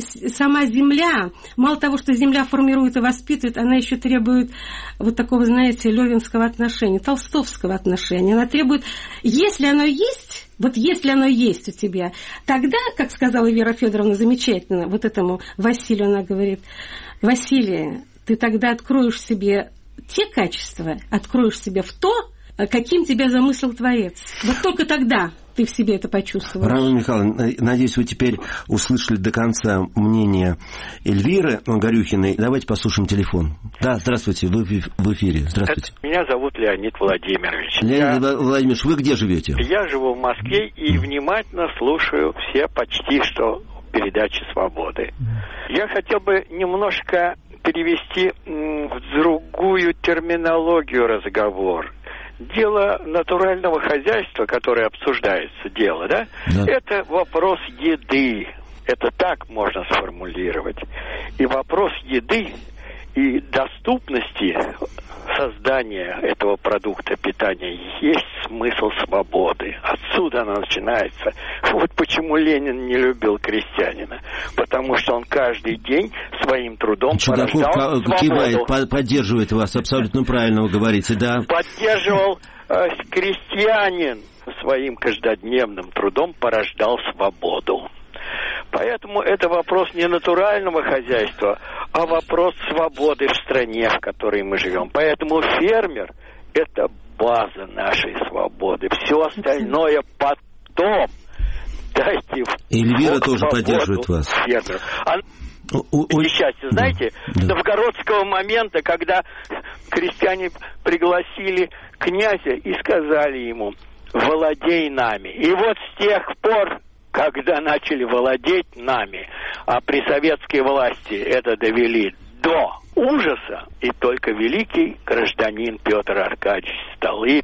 земля, мало того, что земля формирует и воспитывает, она еще требует вот такого, знаете, левинского отношения, толстовского отношения. Она требует, если оно есть, вот если оно есть у тебя, тогда, как сказала Вера Федоровна замечательно, вот этому Василию она говорит, Василий, ты тогда откроешь себе те качества, откроешь себе в то, каким тебя замыслил Творец. Вот только тогда ты в себе это почувствовал. Равна Михайловна, надеюсь, вы теперь услышали до конца мнение Эльвиры Горюхиной. Давайте послушаем телефон. Да, здравствуйте, вы в эфире. Здравствуйте. Меня зовут Леонид Владимирович. Леонид Владимирович, вы где живете? Я живу в Москве и внимательно слушаю все почти что передачи «Свободы». Я хотел бы немножко перевести в другую терминологию разговор. Дело натурального хозяйства, которое обсуждается, да, это вопрос еды. Это так можно сформулировать. И вопрос еды и доступности создания этого продукта питания есть смысл свободы. Отсюда она начинается. Вот почему Ленин не любил крестьянина. Потому что он каждый день своим трудом порождал свободу. Кивает, поддерживает вас, абсолютно правильно вы говорите, да. Поддерживал крестьянин своим каждодневным трудом порождал свободу. Поэтому это вопрос не натурального хозяйства, а вопрос свободы в стране, в которой мы живем. Поэтому фермер – это база нашей свободы. Все остальное потом. Дайте Эльвира тоже поддерживает вас. Фермеру. Несчастье, знаете, новгородского момента, когда крестьяне пригласили князя и сказали ему: «Владей нами». И вот с тех пор, когда начали владеть нами, а при советской власти это довели до ужаса, и только великий гражданин Петр Аркадьевич Столыпин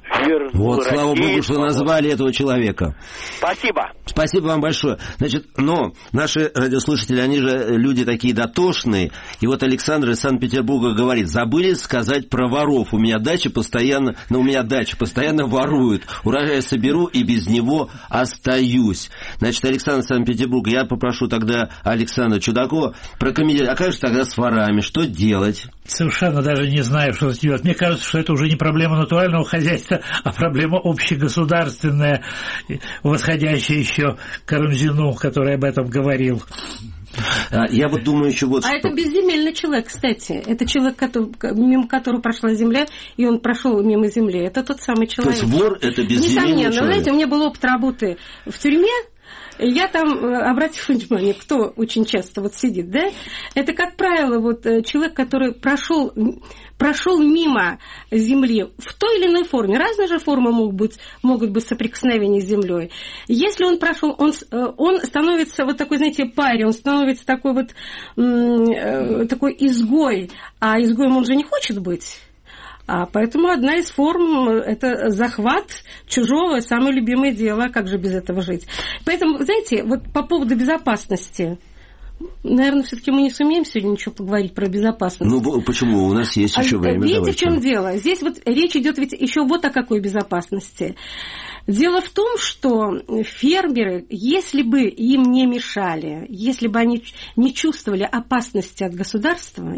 вернул Вот, России. слава богу, что назвали этого человека. Спасибо. Спасибо вам большое. Значит, но наши радиослушатели, они же люди такие дотошные. И вот Александр из Санкт-Петербурга говорит: забыли сказать про воров. У меня дача постоянно воруют. Урожай соберу и без него остаюсь. Значит, Александр из Санкт-Петербурга, я попрошу тогда Александра Чудакова прокомментировать. А как же тогда с ворами? Что делать? Совершенно даже не знаю, что делать. Мне кажется, что это уже не проблема натурального хозяйства, а проблема общегосударственная, восходящая еще к Карамзину, который об этом говорил. Я вот думаю еще вот что... это безземельный человек, кстати. Это человек, мимо которого прошла земля, и он прошел мимо земли. Это тот самый человек. То есть вор – это безземельный человек? Несомненно. Знаете, у меня был опыт работы в тюрьме. Я там, обратила внимание, кто очень часто вот сидит, да? Это, как правило, вот человек, который прошел мимо земли в той или иной форме. Разные же формы могут быть соприкосновения с землей. Если он прошел, он становится вот такой, знаете, парень, он становится такой вот такой изгой, а изгоем он же не хочет быть. Поэтому одна из форм – это захват чужого, самое любимое дело, как же без этого жить. Поэтому, знаете, вот по поводу безопасности, наверное, все-таки мы не сумеем сегодня ничего поговорить про безопасность. Ну, почему? У нас есть еще время. Видите, в чем дело? Здесь вот речь идет ведь еще вот о какой безопасности. Дело в том, что фермеры, если бы им не мешали, если бы они не чувствовали опасности от государства,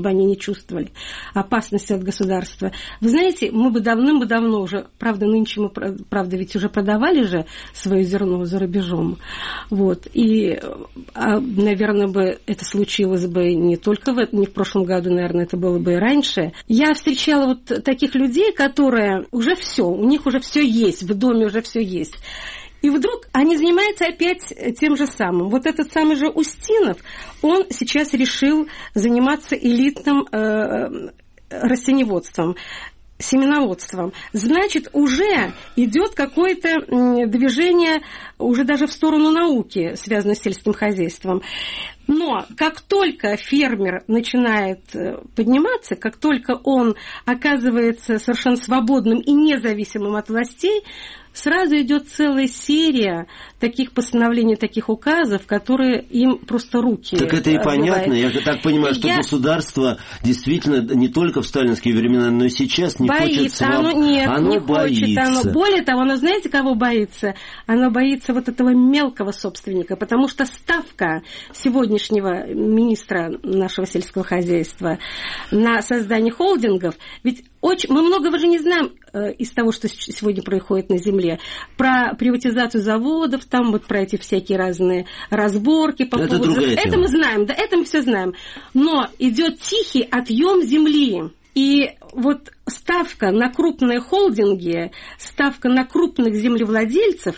вы знаете, мы бы давным-давно уже, правда, нынче мы, ведь уже продавали же свое зерно за рубежом, вот, и, наверное, бы это случилось бы не только не в прошлом году, наверное, это было бы и раньше. Я встречала вот таких людей, которые уже все, у них уже все есть, в доме уже все есть. И вдруг они занимаются опять тем же самым. Вот этот самый же Устинов, он сейчас решил заниматься элитным растениеводством, семеноводством. Значит, уже идет какое-то движение уже даже в сторону науки, связанной с сельским хозяйством. Но как только фермер начинает подниматься, как только он оказывается совершенно свободным и независимым от властей, сразу идет целая серия таких постановлений, таких указов, которые им просто руки Так это и отбивают. Понятно. Я так понимаю, что государство действительно не только в сталинские времена, но и сейчас не хочет... Оно боится. Более того, оно знаете, кого боится? Оно боится вот этого мелкого собственника, потому что ставка сегодняшнего министра нашего сельского хозяйства на создание холдингов, ведь мы многого же не знаем из того, что сегодня происходит на земле. Про приватизацию заводов, там вот про эти всякие разные разборки. Это мы знаем, да, это мы все знаем. Но идет тихий отъем земли. И вот ставка на крупные холдинги, ставка на крупных землевладельцев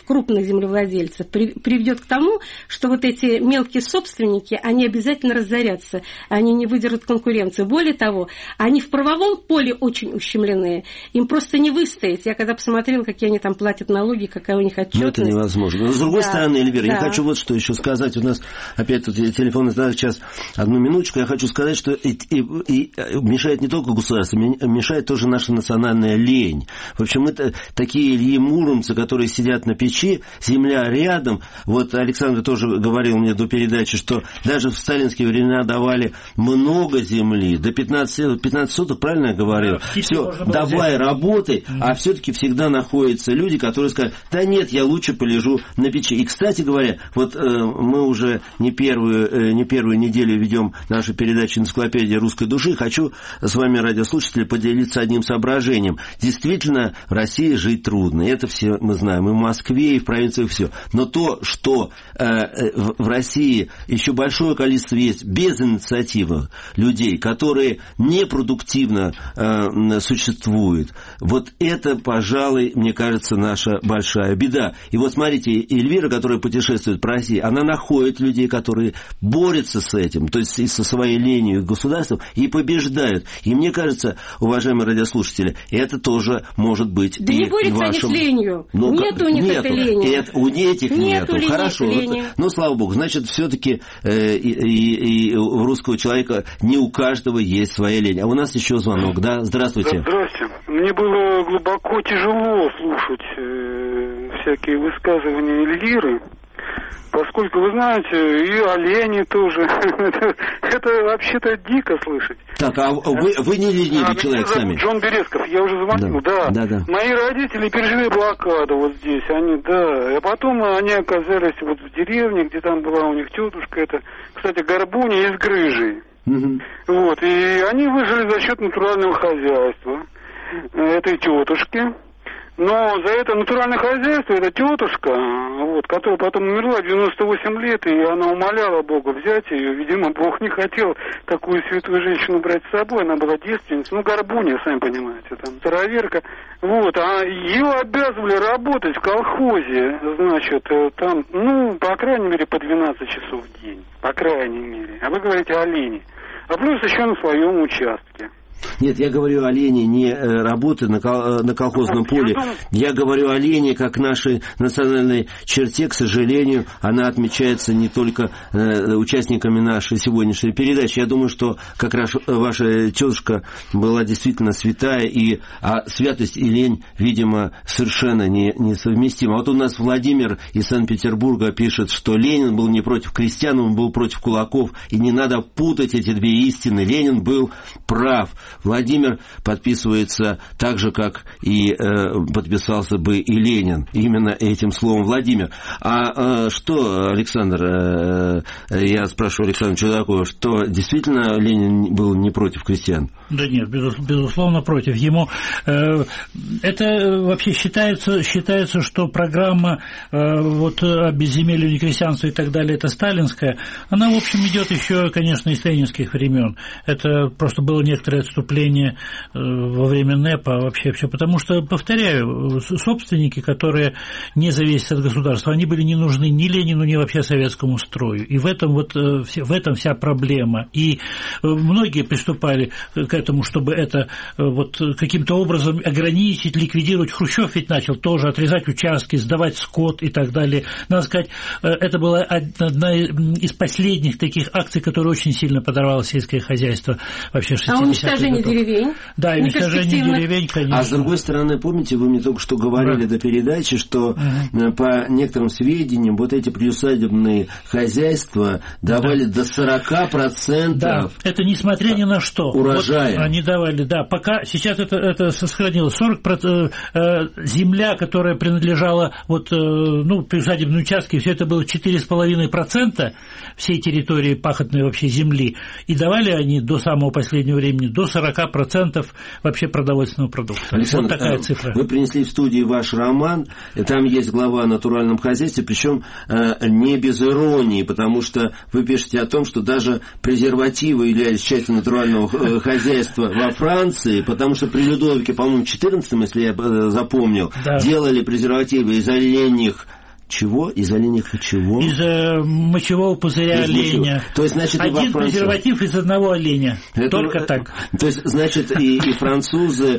приведет к тому, что вот эти мелкие собственники, они обязательно разорятся, они не выдержат конкуренции. Более того, они в правовом поле очень ущемлены, им просто не выстоять. Я когда посмотрела, какие они там платят налоги, какая у них отчетность. Ну, это невозможно. Но с другой стороны, Эльвира, я хочу вот что еще сказать. У нас опять тут телефонный звонок, сейчас, одну минуточку. Я хочу сказать, что и мешает не только государство, мешает тоже наша национальная лень. В общем, это такие Ильи Муромцы, которые сидят на печи, земля рядом. Вот Александр тоже говорил мне до передачи, что даже в сталинские времена давали много земли, до 15 соток, правильно я говорил? Все, давай, работай, а все-таки всегда находятся люди, которые скажут, да нет, я лучше полежу на печи. И, кстати говоря, вот мы уже не первую неделю ведем нашу передачу «Энциклопедия русской души». Хочу с вами, радиослушатели, поделиться одним соображением. Действительно, в России жить трудно. Это все мы знаем. И в Москве, и в провинциях все. Но то, что в России еще большое количество есть безинициативных людей, которые непродуктивно существуют, вот это, пожалуй, мне кажется, наша большая беда. И вот смотрите, Эльвира, которая путешествует по России, она находит людей, которые борются с этим, то есть и со своей ленью государством, и побеждают. И мне кажется, уважаемые радиослушатели, это тоже может быть да и не борются вашим... они с ленью. Нету у них этой лени. У этих нету. Хорошо. Ну, слава богу. Значит, все-таки и в русского человека, не у каждого есть своя лень. А у нас еще звонок, да? Здравствуйте. Здравствуйте. Мне было глубоко тяжело слушать всякие высказывания Эльвиры, поскольку, вы знаете, и олени тоже. Это вообще-то дико слышать. Так, а вы не ленивый человек сами? Джон Березков, я уже звонил, да. Мои родители пережили блокаду вот здесь, а потом они оказались вот в деревне, где там была у них тетушка, это, кстати, Горбуня из Грыжи. Вот, и они выжили за счет натурального хозяйства этой тетушки. Но за это натуральное хозяйство, эта тетушка, вот, которая потом умерла, 98 лет, и она умоляла Бога взять ее. Видимо, Бог не хотел такую святую женщину брать с собой, она была девственницей, Горбуня, сами понимаете, там, староверка. Вот, а ее обязывали работать в колхозе, значит, там, по крайней мере, по 12 часов в день, по крайней мере. А вы говорите о лени. А плюс еще на своем участке. Нет, я говорю о лени не работы на колхозном поле. Я говорю о лени как нашей национальной черте. К сожалению, она отмечается не только участниками нашей сегодняшней передачи. Я думаю, что как раз ваша тетушка была действительно святая, а святость и лень, видимо, совершенно несовместимы. Вот у нас Владимир из Санкт-Петербурга пишет, что Ленин был не против крестьян, он был против кулаков. И не надо путать эти две истины. Ленин был прав. Владимир подписывается так же, как и подписался бы и Ленин. Именно этим словом Владимир. А что, Александр, я спрашиваю Александра Чудакова, что действительно Ленин был не против крестьян? Да нет, безусловно, против. Ему это вообще считается, что программа вот обезземеливания крестьянства и так далее, это сталинская. Она, в общем, идет еще, конечно, из ленинских времен. Это просто было некоторое отступление во время НЭПа, вообще все. Потому что, повторяю, собственники, которые не зависят от государства, они были не нужны ни Ленину, ни вообще советскому строю. И в этом вся проблема. И многие приступали к этому, чтобы это вот каким-то образом ограничить, ликвидировать. Хрущев ведь начал тоже отрезать участки, сдавать скот и так далее. Надо сказать, это была одна из последних таких акций, которая очень сильно подорвала сельское хозяйство вообще 60-х годов. Уничтожение деревень. Да, и уничтожение деревень, конечно. А с другой стороны, помните, вы мне только что говорили до передачи, что по некоторым сведениям вот эти приусадебные хозяйства давали до 40%. Да, это несмотря ни на что. Урожая. Вот они давали, да. Пока сейчас это сохранилось. 40% земля, которая принадлежала приусадебные участки, все это было 4,5% всей территории пахотной вообще земли. И давали они до самого последнего времени до 40% вообще продовольственного продукта. Александр, вот такая цифра. Вы принесли в студию ваш роман, там есть глава о натуральном хозяйстве, причем не без иронии, потому что вы пишете о том, что даже презервативы являлись частью натурального хозяйства во Франции, потому что при Людовике, по-моему, 14-м, если я запомнил, делали презервативы из оленьих. Чего? Из оленьих чего? Из мочевого пузыря оленя. То есть, значит, один презерватив из одного оленя. Только так. То есть, значит, и французы,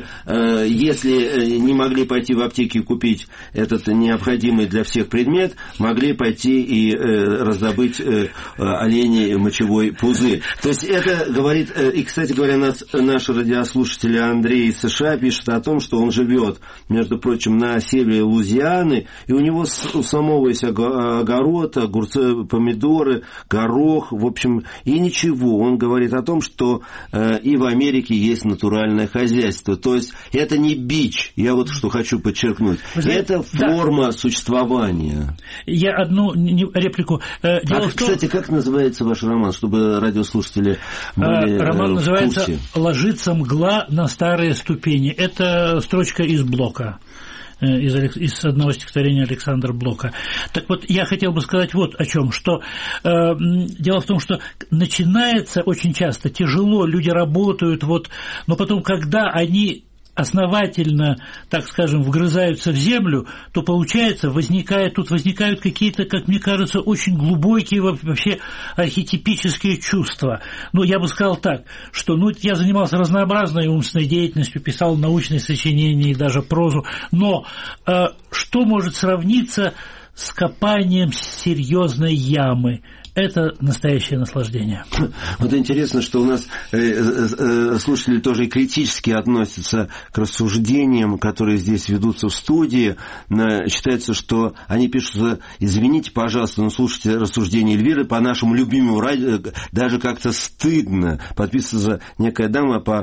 если не могли пойти в аптеки и купить этот необходимый для всех предмет, могли пойти и раздобыть оленей мочевой пузырь. То есть, это говорит... И, кстати говоря, наш радиослушатель Андрей из США пишет о том, что он живет, между прочим, на севере Луизианы, и у него самого есть огород, огурцы, помидоры, горох, в общем, и ничего. Он говорит о том, что и в Америке есть натуральное хозяйство. То есть это не бич, я вот что хочу подчеркнуть. Это форма существования. Я одну реплику. Кстати, как называется ваш роман, чтобы радиослушатели были роман называется «Ложится мгла на старые ступени». Это строчка из Блока. Из одного стихотворения Александра Блока. Так вот, я хотел бы сказать вот о чем, что дело в том, что начинается очень часто тяжело, люди работают, но потом, когда они основательно, так скажем, вгрызаются в землю, то получается, возникают какие-то, как мне кажется, очень глубокие вообще архетипические чувства. Я бы сказал так, что я занимался разнообразной умственной деятельностью, писал научные сочинения и даже прозу, но что может сравниться с копанием серьезной ямы? это настоящее наслаждение. Вот интересно, что у нас слушатели тоже и критически относятся к рассуждениям, которые здесь ведутся в студии. Считается, что они пишут: извините, пожалуйста, но слушайте рассуждения Эльвиры по нашему любимому радио, даже как-то стыдно. Подписывается некая дама по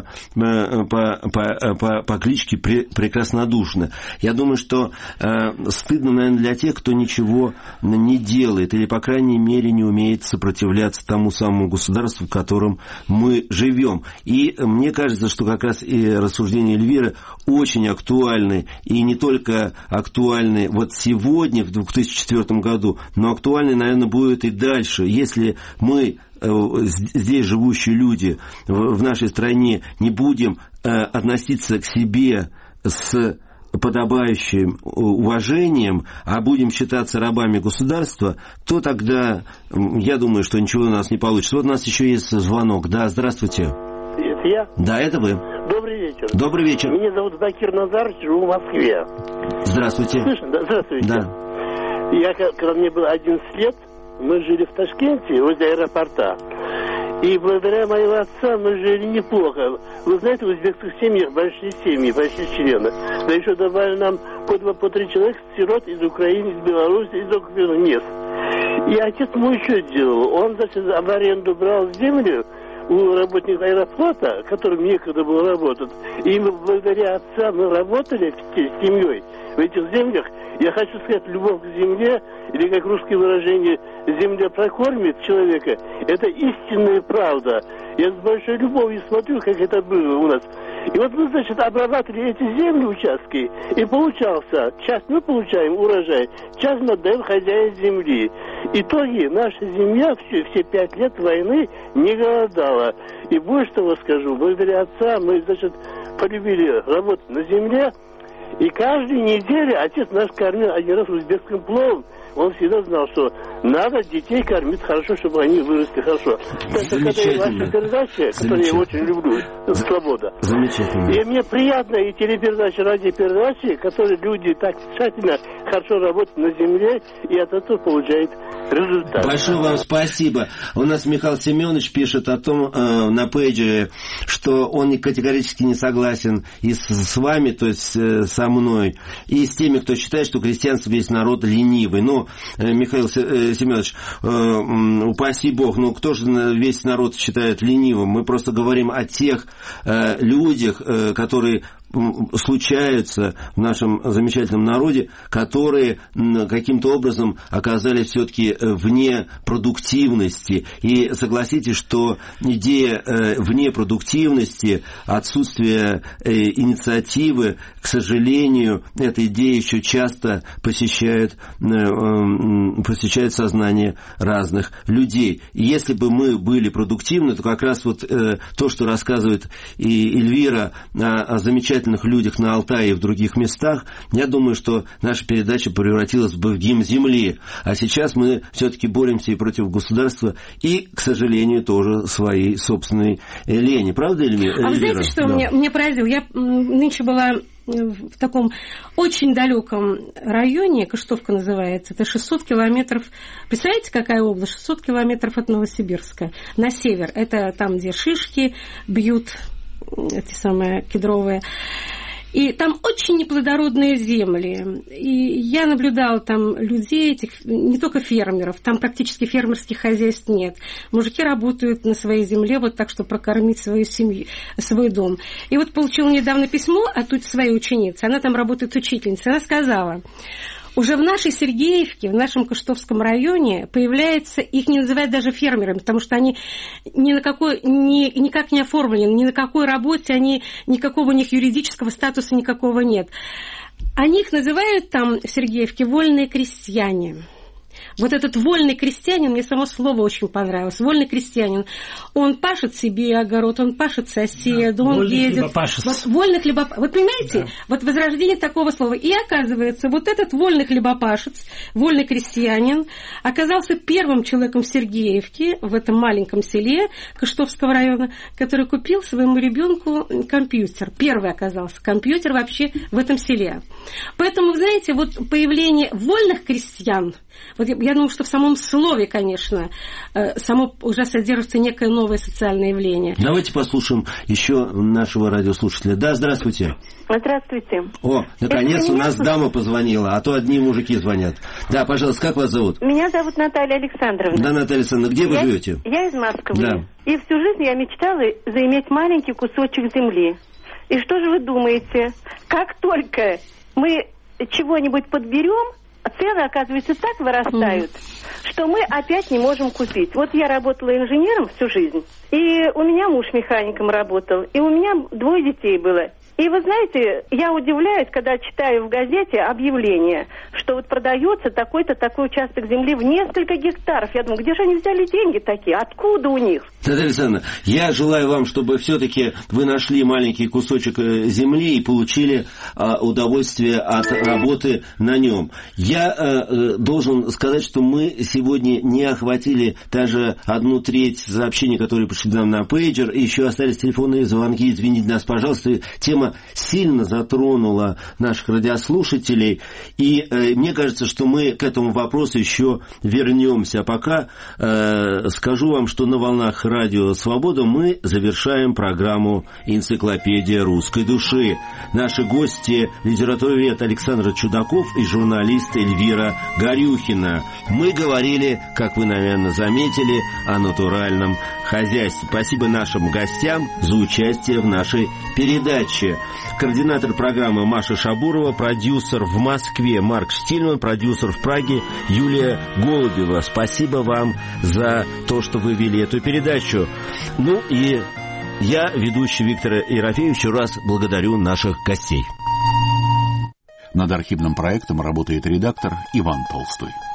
кличке Прекраснодушно. Я думаю, что стыдно, наверное, для тех, кто ничего не делает или, по крайней мере, не умеет сопротивляться тому самому государству, в котором мы живем. И мне кажется, что как раз и рассуждения Эльвиры очень актуальны, и не только актуальны вот сегодня, в 2004 году, но актуальны, наверное, будут и дальше. Если мы, здесь живущие люди в нашей стране, не будем относиться к себе с подобающим уважением, а будем считаться рабами государства, то тогда, я думаю, что ничего у нас не получится. Вот у нас еще есть звонок. Да, здравствуйте. Это я? Да, это вы. Добрый вечер. Добрый вечер. Меня зовут Закир Назарович, живу в Москве. Здравствуйте. Слышно? Да, здравствуйте. Да. Я, когда мне было 11 лет, мы жили в Ташкенте, возле аэропорта. И благодаря моего отца мы жили неплохо. Вы знаете, в узбекских семьях большие семьи, большие члены. Да еще добавили нам по 2-3 человека сирот из Украины, из Беларуси, из оккупированных мест. И отец мой что делал? Он, значит, в аренду брал землю у работников аэрофлота, которым некогда было работать. И мы, благодаря отца, мы работали с семьей в этих землях. Я хочу сказать, любовь к земле, или как русское выражение, земля прокормит человека, это истинная правда. Я с большой любовью смотрю, как это было у нас. И вот мы, значит, обрабатывали эти земли, участки, и получался, часть мы получаем урожай, часть мы отдаем хозяину земли. Итоги, наша земля все 5 лет войны не голодала. И больше того скажу, благодаря отца мы, значит, полюбили работать на земле. И каждую неделю отец наш кормил один раз узбекским пловом. Он всегда знал, что надо детей кормить хорошо, чтобы они выросли хорошо. Это ваша передача, которую я очень люблю, «Свобода». Замечательно. И мне приятно и телепередачи, радиопередачи, которые люди так тщательно, хорошо работают на земле, и от этого получают результат. Большое вам спасибо. У нас Михаил Семенович пишет о том на пейджере, что он категорически не согласен и с вами, то есть со мной, и с теми, кто считает, что крестьянство весь народ ленивый. Но, Михаил Семенович, упаси Бог, но кто же весь народ считает ленивым? Мы просто говорим о тех людях, которые случаются в нашем замечательном народе, которые каким-то образом оказались все-таки вне продуктивности. И согласитесь, что идея вне продуктивности, отсутствие инициативы, к сожалению, эта идея еще часто посещает сознание разных людей. И если бы мы были продуктивны, то как раз вот то, что рассказывает и Эльвира о замечательных людях на Алтае и в других местах, я думаю, что наша передача превратилась бы в гимн земли. А сейчас мы все-таки боремся и против государства, и, к сожалению, тоже своей собственной лени. Правда, Эльвира? А вы знаете, что мне поразило? Я нынче была в таком очень далеком районе, Кыштовка называется, это 600 километров, представляете, какая область? 600 километров от Новосибирска, на север, это там, где шишки бьют, эти самые кедровые. И там очень неплодородные земли. И я наблюдала там людей, этих, не только фермеров, там практически фермерских хозяйств нет. Мужики работают на своей земле вот так, чтобы прокормить свою семью, свой дом. И вот получила недавно письмо от своей ученицы, она там работает учительницей, она сказала: уже в нашей Сергеевке, в нашем Кыштовском районе появляется, их не называют даже фермерами, потому что они никак не оформлены, ни на какой работе, никакого у них юридического статуса никакого нет. Они их называют там в Сергеевке вольные крестьяне. Вот этот вольный крестьянин, мне само слово очень понравилось. Вольный крестьянин, он пашет себе огород, он пашет соседу, да, он ездит. Вот, вольный хлебопашец. Вот понимаете, да. Вот возрождение такого слова. И оказывается, вот этот вольный хлебопашец, вольный крестьянин, оказался первым человеком в Сергеевке, в этом маленьком селе Кыштовского района, который купил своему ребенку компьютер. Первый оказался компьютер вообще в этом селе. Поэтому, знаете, вот появление вольных крестьян, вот я думаю, что в самом слове, конечно, само уже содержится некое новое социальное явление. Давайте послушаем еще нашего радиослушателя. Да, здравствуйте. Здравствуйте. О, наконец у нас дама позвонила, а то одни мужики звонят. Да, пожалуйста, как вас зовут? Меня зовут Наталья Александровна. Да, Наталья Александровна, где вы живете? Я из Москвы. Да. И всю жизнь я мечтала заиметь маленький кусочек земли. И что же вы думаете? Как только мы чего-нибудь подберем, цены, оказывается, так вырастают, что мы опять не можем купить. Вот я работала инженером всю жизнь, и у меня муж механиком работал, и у меня 2 детей было. И вы знаете, я удивляюсь, когда читаю в газете объявление, что вот продается такой-то такой участок земли в несколько гектаров. Я думаю, где же они взяли деньги такие? Откуда у них? Наталья Александровна, я желаю вам, чтобы все-таки вы нашли маленький кусочек земли и получили удовольствие от работы на нем. Я должен сказать, что мы сегодня не охватили даже 1/3 сообщений, которые пришли нам на пейджер, и еще остались телефонные звонки. Извините нас, пожалуйста. Тема сильно затронула наших радиослушателей, и мне кажется, что мы к этому вопросу еще вернемся. А пока скажу вам, что на волнах Радио Свобода мы завершаем программу «Энциклопедия русской души». Наши гости — литературовед Александр Чудаков и журналист Эльвира Горюхина. Мы говорили, как вы, наверное, заметили, о натуральном хозяйстве. Спасибо нашим гостям за участие в нашей передаче. Координатор программы Маша Шабурова, продюсер в Москве Марк Штильман, продюсер в Праге Юлия Голубева. Спасибо вам за то, что вы вели эту передачу. Ну и я, ведущий Виктор Ерофеев, еще раз благодарю наших гостей. Над архивным проектом работает редактор Иван Толстой.